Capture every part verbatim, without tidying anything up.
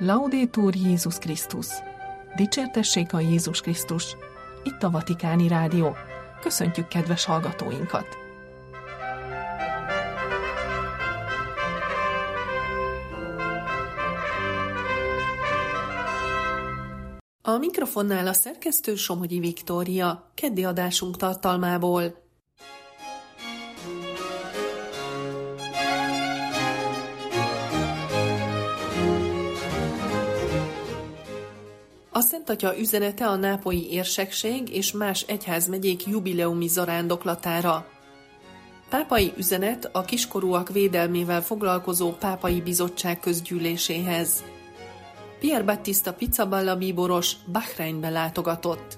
Laudetur Jézus Krisztus! Dicsértessék a Jézus Krisztus! Itt a Vatikáni Rádió. Köszöntjük kedves hallgatóinkat! A mikrofonnál a szerkesztő Somogyi Viktória, keddi adásunk tartalmából. A Szent Atya üzenete a nápolyi érsekség és más egyházmegyék jubileumi zarándoklatára. Pápai üzenet a kiskorúak védelmével foglalkozó Pápai Bizottság közgyűléséhez. Pier Battista Pizzaballa bíboros Bahreinbe látogatott.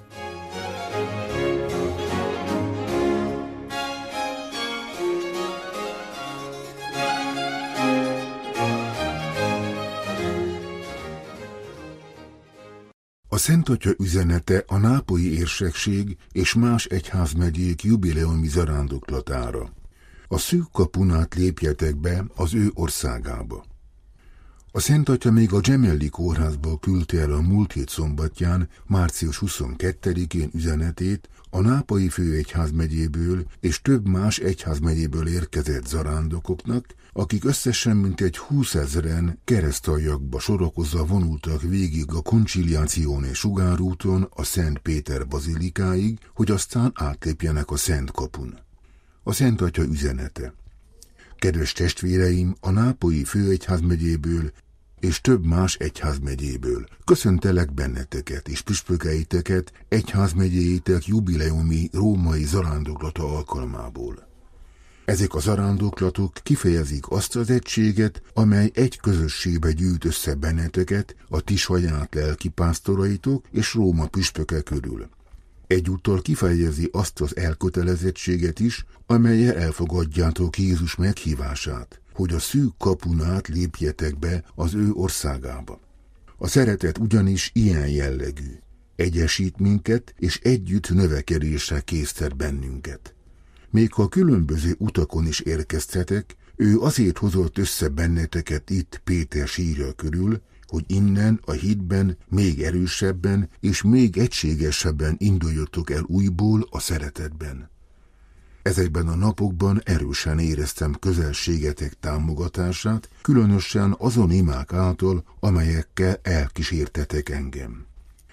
A Szent Atya üzenete a nápolyi érsekség és más egyházmegyék jubileumi zarándoklatára. A szűk kapun át lépjetek be az ő országába. A Szent Atya még a Gemelli kórházból küldte el a múlt hét szombatján, március huszonkettedikén üzenetét a nápolyi főegyházmegyéből és több más egyházmegyéből érkezett zarándokoknak, akik összesen mintegy húszezren keresztaljakba sorakozva vonultak végig a Conciliazione sugárúton a Szent Péter bazilikáig, hogy aztán átlépjenek a Szent kapun. A Szent Atya üzenete. Kedves testvéreim, a nápolyi főegyházmegyéből és több más egyházmegyéből köszöntelek benneteket és püspökeiteket egyházmegyéitek jubileumi római zarándoklata alkalmából. Ezek a zarándoklatok kifejezik azt az egységet, amely egy közösségbe gyűjt össze benneteket, a ti saját lelkipásztoraitok és Róma püspöke körül. Egyúttal kifejezi azt az elkötelezettséget is, amellyel elfogadjátok Jézus meghívását, hogy a szűk kapun át lépjetek be az ő országába. A szeretet ugyanis ilyen jellegű, egyesít minket és együtt növekedésre késztet bennünket. Még ha különböző utakon is érkeztetek, ő azért hozott össze benneteket itt Péter sírja körül, hogy innen a hitben még erősebben és még egységesebben induljatok el újból a szeretetben. Ezekben a napokban erősen éreztem közelségetek támogatását, különösen azon imák által, amelyekkel elkísértetek engem.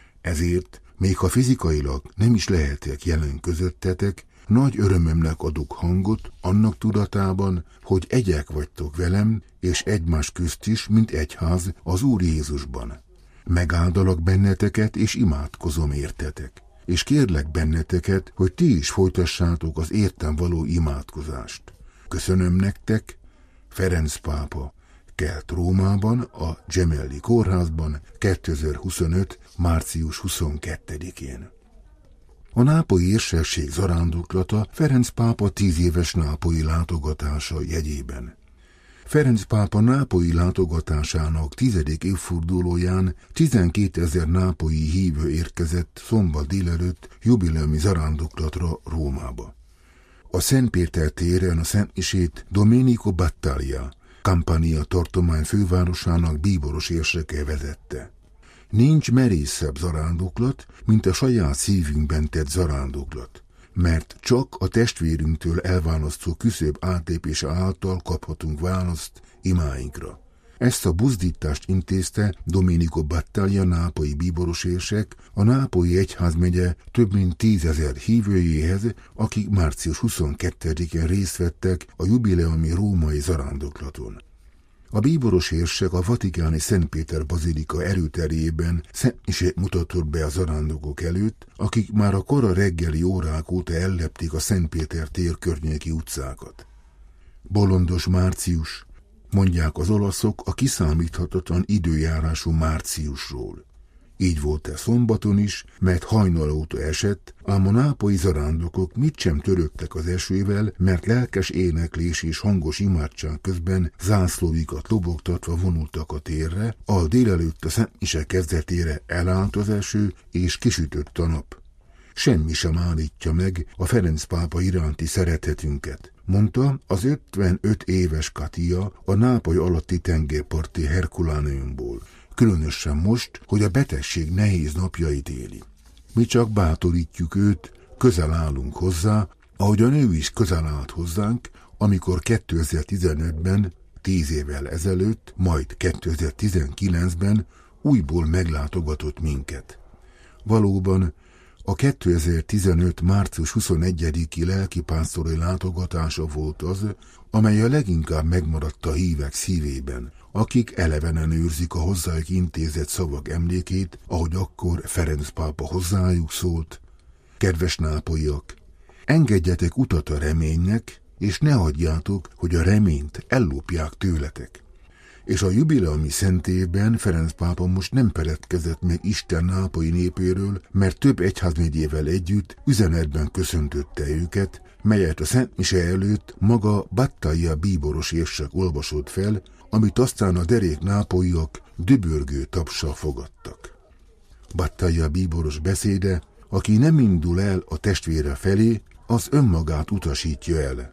Ezért, még ha fizikailag nem is lehetek jelen közöttetek, nagy örömömnek adok hangot annak tudatában, hogy egyek vagytok velem, és egymás közt is, mint egyház az Úr Jézusban. Megáldalak benneteket, és imádkozom értetek. És kérlek benneteket, hogy ti is folytassátok az értem való imádkozást. Köszönöm nektek, Ferenc pápa, kelt Rómában, a Gemelli kórházban kétezer-huszonöt. március huszonkettedikén. A nápolyi érsekség zarándoklata Ferenc pápa tíz éves nápolyi látogatása jegyében. Ferenc pápa nápolyi látogatásának tizedik évfordulóján tizenkétezer nápolyi hívő érkezett szombat délelőtt jubileumi zarándoklatra Rómába. A Szent Péter téren a szentmisét Domenico Battaglia, Campania tartomány fővárosának bíboros érseke vezette. Nincs merészebb zarándoklat, mint a saját szívünkben tett zarándoklat, mert csak a testvérünktől elválasztó küszöb átlépése által kaphatunk választ imáinkra. Ezt a buzdítást intézte Domenico Battaglia nápolyi bíborosérsek a nápolyi egyházmegye több mint tízezer hívőjéhez, akik március huszonkettedikén részt vettek a jubileumi római zarándoklaton. A bíboros érsek a vatikáni Szent Péter bazilika erőterjében szentmisét mutatott be a zarándokok előtt, akik már a kora reggeli órák óta ellepték a Szent Péter tér környéki utcákat. Bolondos március, mondják az olaszok a kiszámíthatatlan időjárású márciusról. Így volt-e szombaton is, mert hajnal óta esett, ám a nápolyi zarándokok mit sem törődtek az esővel, mert lelkes éneklés és hangos imádság közben zászlóikat lobogtatva vonultak a térre, a délelőtt a szentmise kezdetére elállt az eső és kisütött a nap. Semmi sem állítja meg a Ferenc pápa iránti szeretetünket, mondta az ötvenöt éves Katia a Nápoly alatti tengerparti Herkuláneumból. különösen most, hogy a betegség nehéz napjait éli. Mi csak bátorítjuk őt, közel állunk hozzá, ahogyan ő is közel állt hozzánk, amikor kétezer-tizenötben, tíz évvel ezelőtt, majd kétezer-tizenkilencben újból meglátogatott minket. Valóban a kétezer-tizenöt. március huszonegyediki lelkipásztori látogatása volt az, amely a leginkább megmaradt a hívek szívében, akik elevenen őrzik a hozzájuk intézett szavak emlékét, ahogy akkor Ferenc pápa hozzájuk szólt: kedves nápolyiak, engedjetek utat a reménynek, és ne hagyjátok, hogy a reményt ellopják tőletek. És a jubileumi szentévben Ferenc pápa most nem feledkezett meg Isten nápolyi népéről, mert több egyházmegyével együtt üzenetben köszöntötte őket, melyet a Szent Mise előtt maga Battaglia bíboros érsek olvasott fel, amit aztán a derék nápolyiak dübörgő tapssal fogadtak. Battaglia bíboros beszéde: aki nem indul el a testvére felé, az önmagát utasítja el.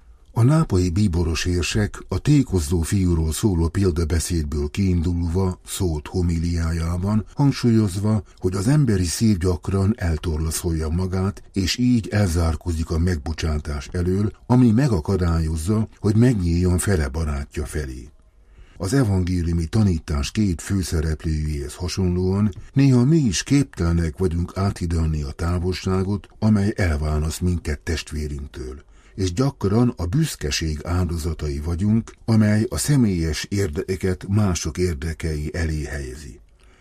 A nápolyi bíboros érsek a tékozló fiúról szóló példabeszédből kiindulva szólt homiliájában, hangsúlyozva, hogy az emberi szív gyakran eltorlaszolja magát, és így elzárkózik a megbocsátás elől, ami megakadályozza, hogy megnyíljon fele barátja felé. Az evangéliumi tanítás két főszereplőjéhez hasonlóan néha mi is képtelenek vagyunk áthidalni a távolságot, amely elválaszt minket testvérünktől, és gyakran a büszkeség áldozatai vagyunk, amely a személyes érdekeket mások érdekei elé helyezi.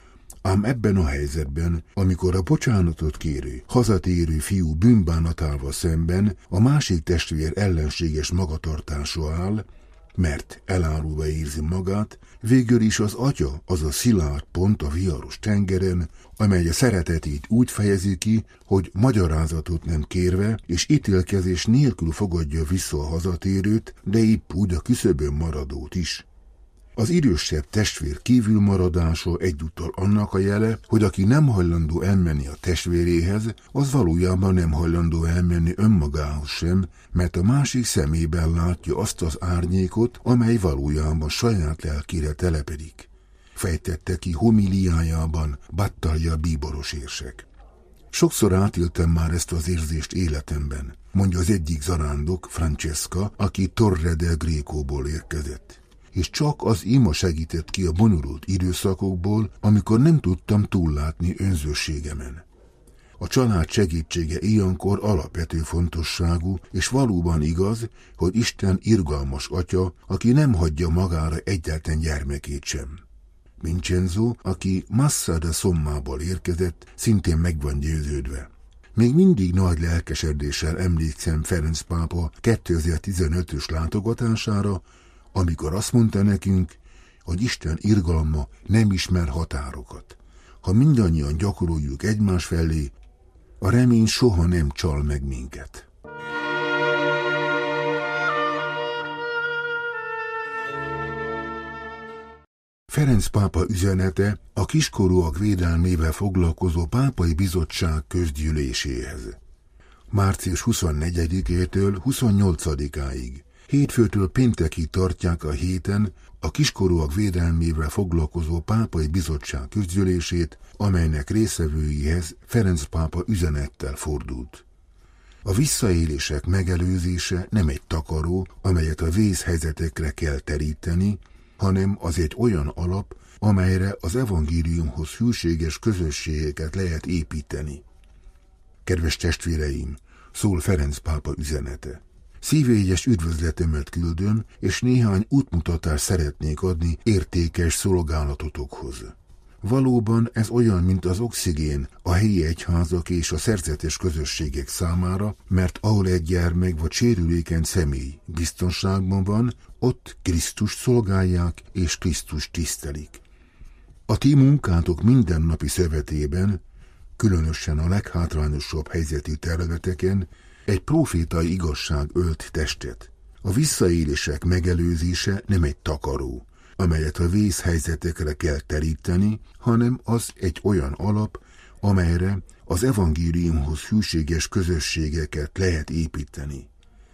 Ám ebben a helyzetben, amikor a bocsánatot kérő, hazatérő fiú bűnbánatával szemben a másik testvér ellenséges magatartása áll, mert elárulva érzi magát, végül is az atya az a szilárd pont a viharos tengeren, amely a szeretetét úgy fejezi ki, hogy magyarázatot nem kérve és ítélkezés nélkül fogadja vissza a hazatérőt, de épp úgy a küszöbön maradót is. Az idősebb testvér kívülmaradása egyúttal annak a jele, hogy aki nem hajlandó elmenni a testvéréhez, az valójában nem hajlandó elmenni önmagához sem, mert a másik szemében látja azt az árnyékot, amely valójában saját lelkére telepedik. Fejtette ki homiliájában Battaglia bíboros érsek. Sokszor átéltem már ezt az érzést életemben, mondja az egyik zarándok, Francesca, aki Torre del Grecoból érkezett. És csak az ima segített ki a bonyolult időszakokból, amikor nem tudtam túllátni önzőségemen. A család segítsége ilyenkor alapvető fontosságú, és valóban igaz, hogy Isten irgalmas atya, aki nem hagyja magára egyetlen gyermekét sem. Vincenzo, aki Massa da Sommából érkezett, szintén meg van győződve. Még mindig nagy lelkesedéssel emlékszem Ferenc pápa kétezer-tizenötös látogatására, amikor azt mondta nekünk, hogy Isten irgalma nem ismer határokat. Ha mindannyian gyakoroljuk egymás felé, a remény soha nem csal meg minket. Ferenc pápa üzenete a kiskorúak védelmével foglalkozó pápai bizottság közgyűléséhez. március huszonnegyedikétől huszonnyolcadikáig. Hétfőtől péntekig tartják a héten a kiskorúak védelmével foglalkozó pápai bizottság közgyűlését, amelynek résztvevőihez Ferenc pápa üzenettel fordult. A visszaélések megelőzése nem egy takaró, amelyet a vészhelyzetekre kell teríteni, hanem az egy olyan alap, amelyre az evangéliumhoz hűséges közösségeket lehet építeni. Kedves testvéreim, szól Ferenc pápa üzenete. Szívélyes üdvözletemet küldöm, és néhány útmutatást szeretnék adni értékes szolgálatotokhoz. Valóban ez olyan, mint az oxigén a helyi egyházak és a szerzetes közösségek számára, mert ahol egy gyermek vagy sérülékeny személy biztonságban van, ott Krisztust szolgálják és Krisztust tisztelik. A ti munkátok mindennapi szövetében, különösen a leghátrányosabb helyzetű területeken, egy profétai igazság ölt testet. A visszaélések megelőzése nem egy takaró, amelyet a vészhelyzetekre kell teríteni, hanem az egy olyan alap, amelyre az evangéliumhoz hűséges közösségeket lehet építeni.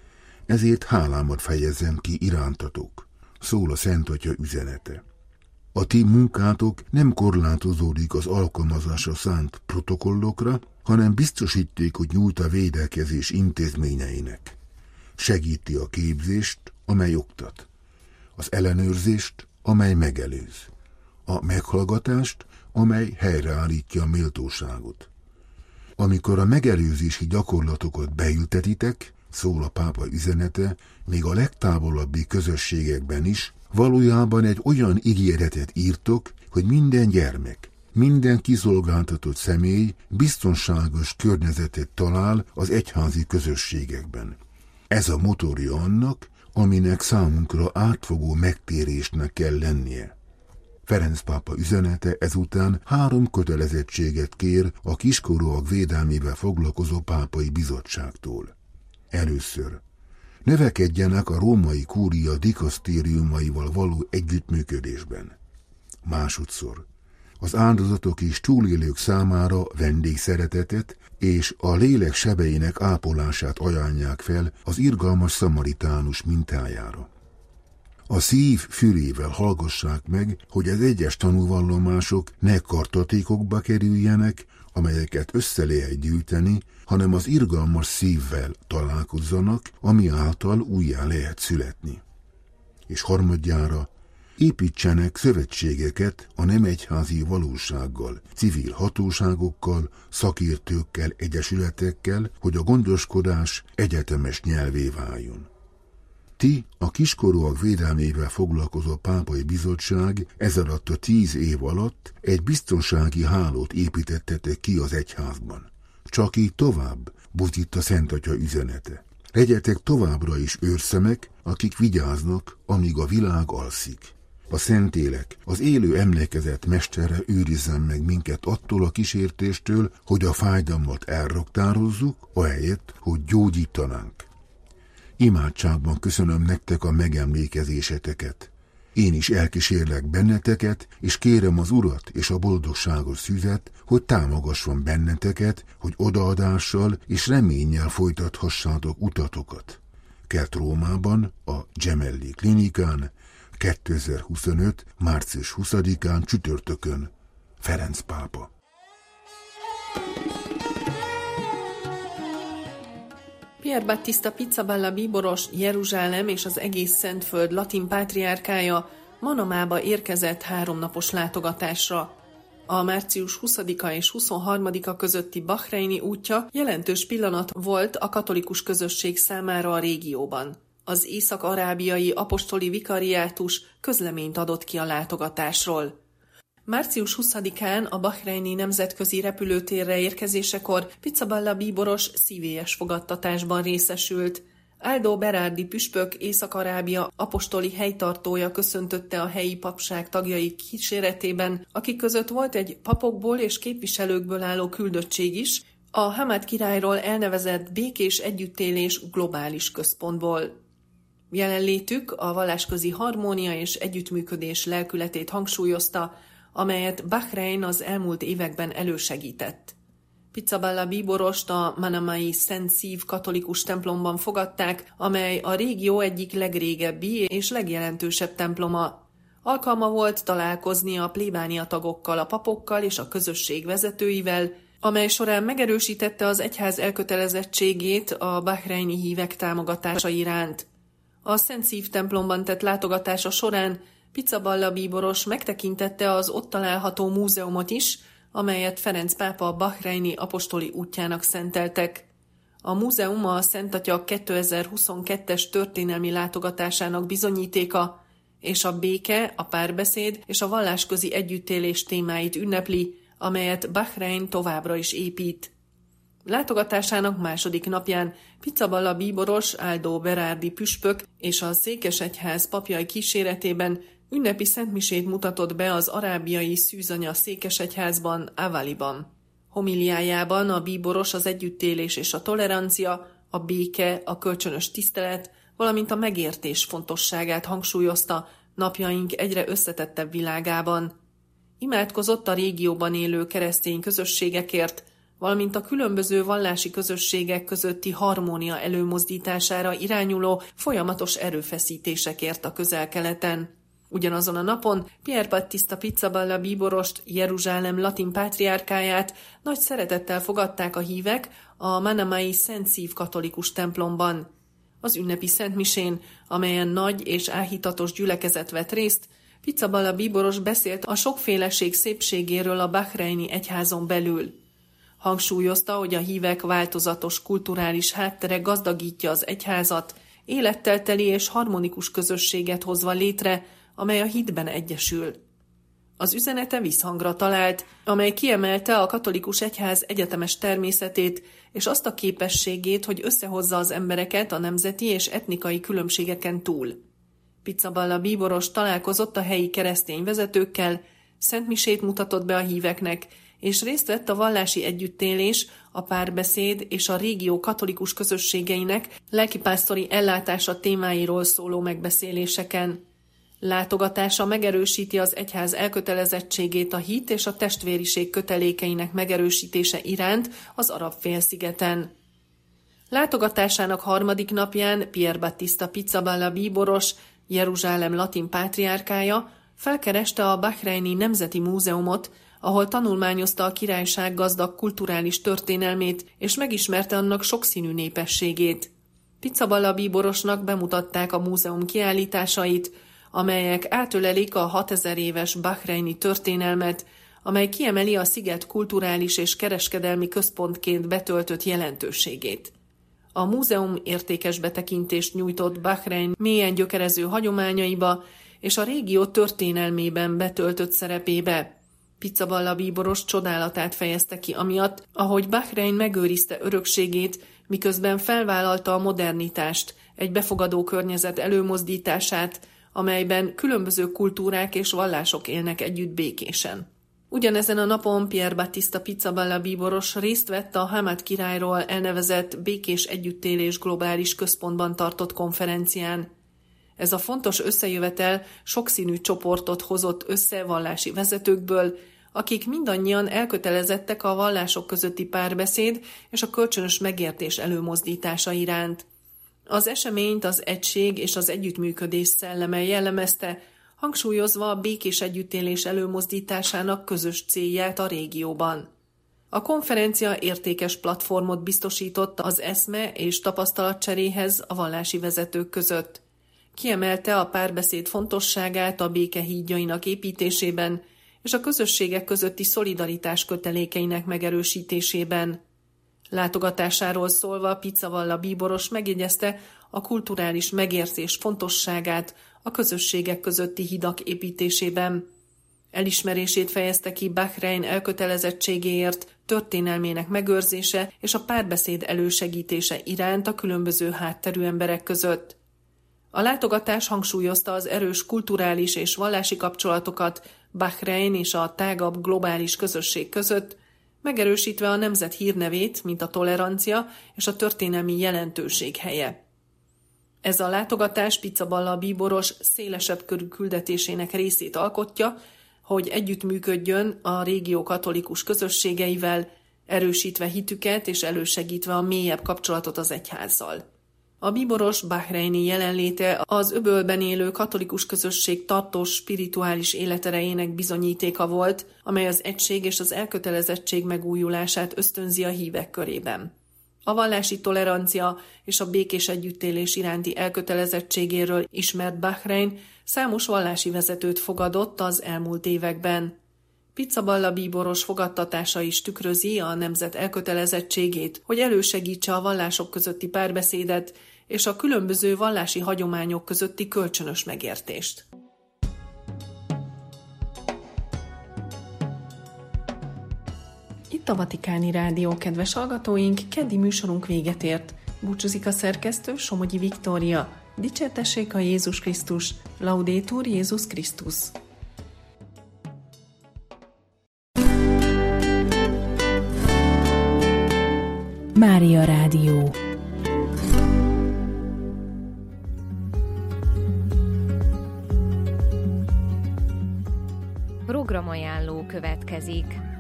Ezért hálámat fejezem ki irántatok, szól a Szent Atya üzenete. A ti munkátok nem korlátozódik az alkalmazásra szánt protokollokra, hanem biztosítékot nyújt a védekezés intézményeinek. Segíti a képzést, amely oktat, az ellenőrzést, amely megelőz, a meghallgatást, amely helyreállítja a méltóságot. Amikor a megelőzési gyakorlatokat beültetitek, szól a pápa üzenete, még a legtávolabbi közösségekben is, valójában egy olyan ígéretet írtok, hogy minden gyermek, minden kiszolgáltatott személy biztonságos környezetet talál az egyházi közösségekben. Ez a motorja annak, aminek számunkra átfogó megtérésnek kell lennie. Ferenc pápa üzenete ezután három kötelezettséget kér a kiskorúak védelmével foglalkozó pápai bizottságtól. Először, növekedjenek a római kúria dikasztériumaival való együttműködésben. Másodszor, az áldozatok és túlélők számára vendégszeretetet és a lélek sebeinek ápolását ajánlják fel az irgalmas szamaritánus mintájára. A szív fülével hallgassák meg, hogy az egyes tanúvallomások ne kartatékokba kerüljenek, amelyeket össze lehet gyűjteni, hanem az irgalmas szívvel találkozzanak, ami által újjá lehet születni. És harmadjára, építsenek szövetségeket a nem egyházi valósággal, civil hatóságokkal, szakértőkkel, egyesületekkel, hogy a gondoskodás egyetemes nyelvé váljon. Ti, a kiskorúak védelmével foglalkozó pápai bizottság ez alatt a tíz év alatt egy biztonsági hálót építettetek ki az egyházban. Csak így tovább, buzdít a Szent Atya üzenete. Legyetek továbbra is őrszemek, akik vigyáznak, amíg a világ alszik. A Szentlélek, az élő emlékezet mestere őrizzen meg minket attól a kísértéstől, hogy a fájdalmat elraktározzuk, ahelyett, hogy gyógyítanánk. Imádságban köszönöm nektek a megemlékezéseteket. Én is elkísérlek benneteket, és kérem az Urat és a boldogságos szüzet, hogy támogasson benneteket, hogy odaadással és reménnyel folytathassátok utatokat. Kert Rómában, a Gemelli Klinikán, kétezer-huszonöt. március huszadikán csütörtökön. Ferenc pápa. Pier Battista Pizzaballa bíboros, Jeruzsálem és az egész Szentföld latin pátriárkája Manamába érkezett háromnapos látogatásra. A március huszadika és huszonharmadika közötti bahreini útja jelentős pillanat volt a katolikus közösség számára a régióban. Az észak-arábiai apostoli vikariátus közleményt adott ki a látogatásról. március huszadikán a bahreini nemzetközi repülőtérre érkezésekor Pizzaballa bíboros szívélyes fogadtatásban részesült. Aldo Berardi püspök Észak-Arábia apostoli helytartója köszöntötte a helyi papság tagjai kíséretében, akik között volt egy papokból és képviselőkből álló küldöttség is, a Hamad királyról elnevezett békés együttélés globális központból. Jelenlétük a vallásközi harmónia és együttműködés lelkületét hangsúlyozta, amelyet Bahrein az elmúlt években elősegített. Pizzaballa bíborost a manamai Szent Szív katolikus templomban fogadták, amely a régió egyik legrégebbi és legjelentősebb temploma. Alkalma volt találkozni a plébánia tagokkal, a papokkal és a közösség vezetőivel, amely során megerősítette az egyház elkötelezettségét a bahreini hívek támogatása iránt. A Szent Szív templomban tett látogatása során Pizzaballa bíboros megtekintette az ott található múzeumot is, amelyet Ferenc pápa bahreini apostoli útjának szenteltek. A múzeum a Szent Atya kétezer-huszonkettes történelmi látogatásának bizonyítéka, és a béke, a párbeszéd és a vallásközi együttélés témáit ünnepli, amelyet Bahrein továbbra is épít. Látogatásának második napján Pizzaballa bíboros, Aldo Berardi püspök és a székesegyház papjai kíséretében ünnepi szentmisét mutatott be az arábiai szűzanya székesegyházban, Avaliban. Homiliájában a bíboros az együttélés és a tolerancia, a béke, a kölcsönös tisztelet, valamint a megértés fontosságát hangsúlyozta napjaink egyre összetettebb világában. Imádkozott a régióban élő keresztény közösségekért, valamint a különböző vallási közösségek közötti harmónia előmozdítására irányuló folyamatos erőfeszítésekért a Közel-Keleten. Ugyanazon a napon Pier Battista Pizzaballa bíborost, Jeruzsálem latin pátriárkáját nagy szeretettel fogadták a hívek a manamai Szent Szív katolikus templomban. Az ünnepi szentmisén, amelyen nagy és áhítatos gyülekezet vett részt, Pizzaballa bíboros beszélt a sokféleség szépségéről a bahreini egyházon belül. Hangsúlyozta, hogy a hívek változatos kulturális háttere gazdagítja az egyházat, élettel teli és harmonikus közösséget hozva létre, amely a hitben egyesül. Az üzenete visszhangra talált, amely kiemelte a katolikus egyház egyetemes természetét és azt a képességét, hogy összehozza az embereket a nemzeti és etnikai különbségeken túl. Pizzaballa bíboros találkozott a helyi keresztény vezetőkkel, szentmisét mutatott be a híveknek, és részt vett a vallási együttélés, a párbeszéd és a régió katolikus közösségeinek lelkipásztori ellátása témáiról szóló megbeszéléseken. Látogatása megerősíti az egyház elkötelezettségét a hit és a testvériség kötelékeinek megerősítése iránt az Arab-félszigeten. Látogatásának harmadik napján Pier Battista Pizzaballa bíboros, Jeruzsálem latin pátriárkája felkereste a Bahreini Nemzeti Múzeumot, ahol tanulmányozta a királyság gazdag kulturális történelmét, és megismerte annak sokszínű népességét. Pizzaballa bíborosnak bemutatták a múzeum kiállításait, amelyek átölelik a hatezer éves bahreini történelmet, amely kiemeli a sziget kulturális és kereskedelmi központként betöltött jelentőségét. A múzeum értékes betekintést nyújtott Bahrein mélyen gyökerező hagyományaiba és a régió történelmében betöltött szerepébe. Pizzaballa bíboros csodálatát fejezte ki amiatt, ahogy Bahrein megőrizte örökségét, miközben felvállalta a modernitást, egy befogadó környezet előmozdítását, amelyben különböző kultúrák és vallások élnek együtt békésen. Ugyanezen a napon Pier Battista Pizzaballa bíboros részt vett a Hamad királyról elnevezett Békés Együttélés Globális Központban tartott konferencián. Ez a fontos összejövetel sokszínű csoportot hozott össze vallási vezetőkből, akik mindannyian elkötelezettek a vallások közötti párbeszéd és a kölcsönös megértés előmozdítása iránt. Az eseményt az egység és az együttműködés szelleme jellemezte, hangsúlyozva a békés együttélés előmozdításának közös célját a régióban. A konferencia értékes platformot biztosított az eszme és tapasztalatcseréhez a vallási vezetők között. Kiemelte a párbeszéd fontosságát a béke hídjainak építésében és a közösségek közötti szolidaritás kötelékeinek megerősítésében. Látogatásáról szólva Pizzaballa bíboros megjegyezte a kulturális megértés fontosságát a közösségek közötti hidak építésében. Elismerését fejezte ki Bahrein elkötelezettségéért, történelmének megőrzése és a párbeszéd elősegítése iránt a különböző hátterű emberek között. A látogatás hangsúlyozta az erős kulturális és vallási kapcsolatokat Bahrein és a tágabb globális közösség között, megerősítve a nemzet hírnevét, mint a tolerancia és a történelmi jelentőség helye. Ez a látogatás Pizzaballa bíboros szélesebb körű küldetésének részét alkotja, hogy együttműködjön a régió katolikus közösségeivel, erősítve hitüket és elősegítve a mélyebb kapcsolatot az egyházzal. A bíboros bahreini jelenléte az öbölben élő katolikus közösség tartós spirituális életerejének bizonyítéka volt, amely az egység és az elkötelezettség megújulását ösztönzi a hívek körében. A vallási tolerancia és a békés együttélés iránti elkötelezettségéről ismert Bahrein számos vallási vezetőt fogadott az elmúlt években. Pizzaballa bíboros fogadtatása is tükrözi a nemzet elkötelezettségét, hogy elősegítse a vallások közötti párbeszédet és a különböző vallási hagyományok közötti kölcsönös megértést. Itt a Vatikáni Rádió, kedves hallgatóink, keddi műsorunk véget ért. Búcsúzik a szerkesztő, Somogyi Viktória. Dicsértessék a Jézus Krisztus, Laudetur Jézus Krisztus. Mária Rádió. Programajánló következik.